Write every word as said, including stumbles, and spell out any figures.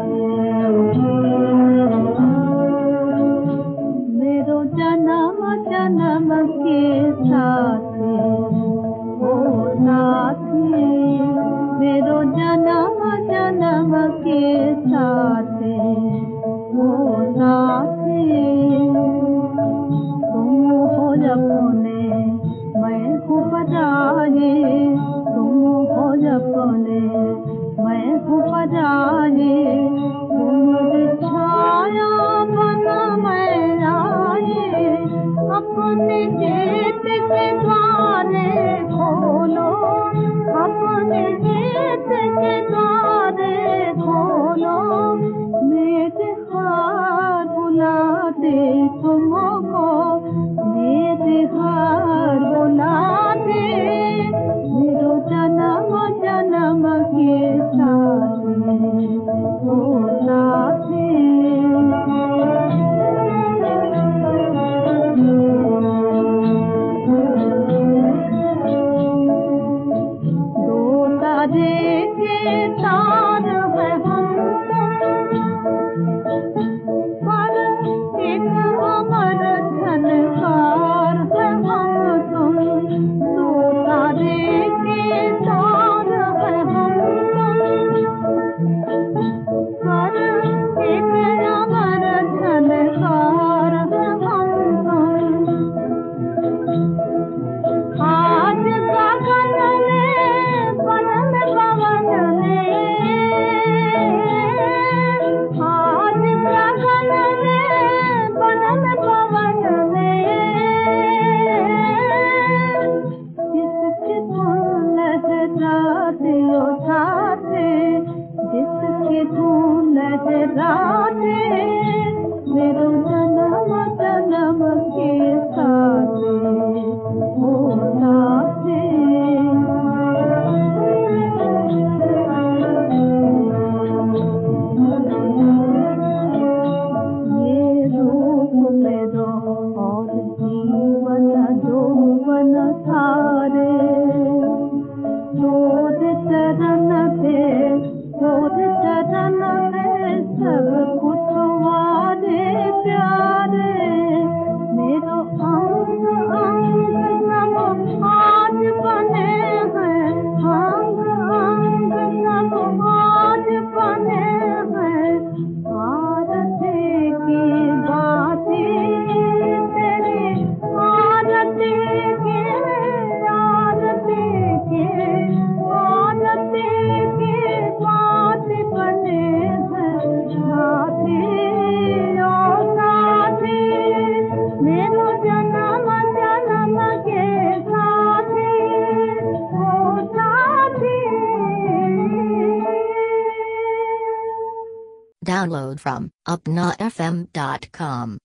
मेरो जन्म जन्म के साथी ओ साथी, मेरो जन्म जन्म के साथी ओ साथी। तुम हो अपने मैं हूँ पराये, तुम हो अपने मैं हूँ पराये। तुम छाया बना मैं आए, अपने जेठ के द्वारे खोलो, अपने जेठ के द्वारे खोलो। मेरे हाथ बुलाते तुमको, मेरे हाथ बुलाते। मेरो जन्म जन्म के साथी ओ साथी। दो तारे के तार है हम पर एक अमर झनकार है हम तुम। दो तारे के तार है हम पर एक अमर झनकार है हम तुम। आज गगन में पवन पवन में, आज गगन में पवन पवन में। जिसकी धुन लहराते ओ साथे, जिसकी धुन लहराते। मेरो जन्म जन्म के साथे ओ साथे। ये रूप मेरो और जीवन यौवन सारे, तोर चरण पे तोर चरण पे सब कुछ वारे प्यारे। मेरो अंग अंग सब आज बने हैं, अंग अंग सब आज बने हैं। आरती की बाती तेरी, आरती की आरती की आरती की बात बने हैं साथी ओ साथी। मेरो जन्म जन्म के साथी ओ साथी। Download from upna f m dot com.